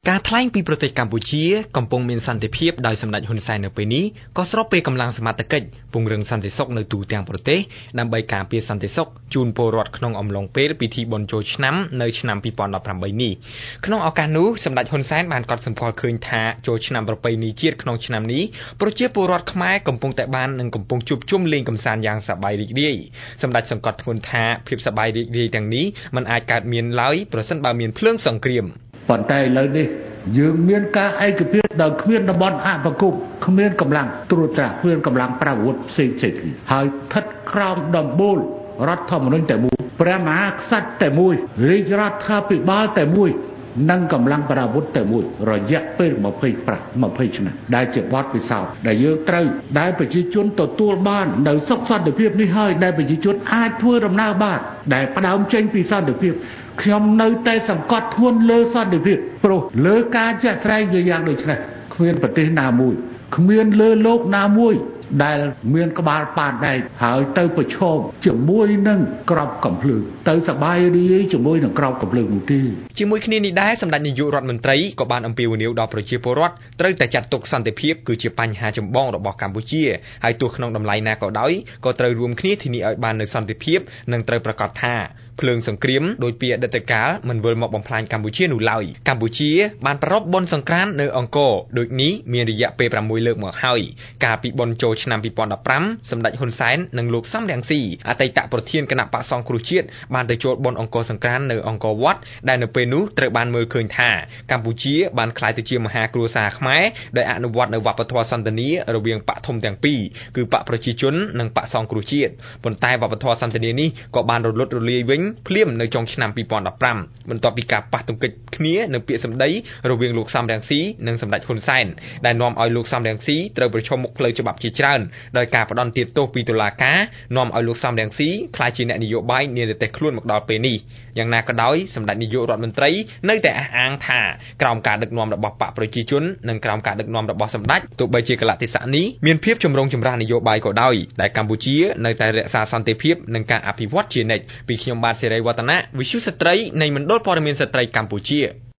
ការថ្លែងពីប្រទេសកម្ពុជាកំពុងមានសន្តិភាពដោយសម្ដេចហ៊ុនសែននៅពេលនេះក៏ស្របពេលកម្លាំងសមត្ថកិច្ចពង្រឹងសន្តិសុខនៅទូទាំងប្រទេសដើម្បីការពារសន្តិសុខជូនពលរដ្ឋក្នុងអំឡុងពេលពិធីបុណ្យចូលឆ្នាំនៅឆ្នាំ2018នេះក្នុងឱកាសនោះសម្ដេចហ៊ុនសែនបានកត់សម្គាល់ឃើញថាចូលឆ្នាំប្រពៃណីជាតិក្នុងឆ្នាំនេះប្រជាពលរដ្ឋខ្មែរកំពុងតែបាននិងកំពុងជួបជុំលេងកម្សាន្តយ៉ាងសប្បាយរីករាយសម្ដេចសង្កត់ធ្ងន់ថាភាពសប្បាយរីករាយទាំងនេះមិនអាចកើតមានឡើយប្រសិនបើមានភ្លើងសង្គ្រាមប៉ុន្តែឥឡូវនេះយើងមានការឯកភាពដោយគ្មានតំបន់អភិគមគ្មានកម្លាំងត្រួតត្រាគ្មានកម្លាំងប្រវត្តិផ្សេងៗហើយស្ថិតក្រោមដំបូលរដ្ឋធម្មនុញ្ញតែមួយព្រះមហាក្សត្រតែមួយរាជរដ្ឋាភិបាលតែមួយនិងកម្លាំងប្រវត្តិតែមួយរយៈពេល20ឆ្នាំដែលជាបទពិសោធន៍ដែលយើងត្រូវដែលប្រជាជនទទួលបាននៅសុខសន្តិភាពនេះហើយដែលប្រជាជនអាចធ្វើដំណើរបានដែលផ្ដើមចេញពីសន្តិភាពខ្ញុំនៅតែសង្កត់ធ្ងន់លើសន្តិភាពព្រោះលើការជាក់ស្ដែងយ៉ាងដូចនេះគ្មានប្រទេសណាមួយគ្មានលើលោកណាមួយដែលមានក្បាលប៉ាដែកហើយទៅប្រឈមជាមួយនឹងក្របកំភ្លើងទៅសបាយរីកជាមួយនឹងក្របកំភ្លើងនោះទេជាមួយគ្នានេះដែរសម្ដេចនាយករដ្ឋមន្ត្រីក៏បានអំពាវនាវដល់ប្រជាពលរដ្ឋត្រូវតែចាត់ទុកសន្តិភាពគឺជាបញ្ហាចម្បងរបស់កម្ពុជាហើយទោះក្នុងតម្លៃណាក៏ដោយក៏ត្រូវរួមគ្នាធានាឲ្យបាននូវសន្តិភាពនិងត្រូវប្រកាសថាភ្លើងសង្គ្រាមដោយពីអតីតកាលមិនវិលមកបំផ្លាញកម្ពុជានោះឡើយកម្ពុជាបានប្រារព្ធបុណ្យសង្ក្រាន្តនៅអង្គរដូចនេះមានរយៈពេល6លើកមកហើយកាលពីបុណ្យចូលឆ្នាំ2015សម្ដេចហ៊ុនសែននិងលោកសំរងស៊ីអតីតប្រធានគណៈបក្សសង្គ្រោះជាតិបានទៅចូលបុណ្យអង្គរសង្ក្រាន្តនៅអង្គរវត្តដែលនៅពេលនោះត្រូវបានមើលឃើញថាកម្ពុជាបានក្លាយទៅជាមហាគ្រួសារខ្មែរដែលអនុវត្តនៅវប្បធម៌សន្តិនិករវាងបកធំទាំងពីរគឺបកប្រជាជននិងបកសង្គ្រោះជាតិប៉ុន្តែវប្បធម៌សន្តិនិកនេះក៏បានរលត់រលាយវិញភ្លាមនៅចុងឆ្នាំ2015បន្ទាប់ពីការប៉ះទង្គិចគ្នានៅពាក្យសម្ដីរវាងលោកសំរងស៊ីនិងសម្ដេចហ៊ុនសែនដែលនាំឲ្យលោកសំរងស៊ីត្រូវប្រឈមមុខផ្លូវច្បាប់ជាច្រើនដោយការផ្ដន្ទាទោសពីតុលាការនាំឲ្យលោកសំរងស៊ីក្លាយជាអ្នកនយោបាយនានិទេសខ្លួនមកដល់ពេលនេះយ៉ាងណាក៏ដោយសម្ដេចនាយករដ្ឋមន្ត្រីនៅតែអះអាងថាក្រោមការដឹកនាំរបស់បកប្រជាជននិងក្រោមការដឹកនាំរបស់សម្ដេចទោះបីជាកលៈទេសៈនេះមានភាពចម្រូងចម្រាសនយោបាយក៏ដោយដែលកម្ពុជានៅតែរក្សាសន្តិភាពនិងការអភិវឌ្ឍជានិច្ចពីខ្ញុំបាទសេរីវឌ្ឍនៈវិទ្យុស្ត្រីនៃមណ្ឌលព័ត៌មានស្ត្រីកម្ពុជា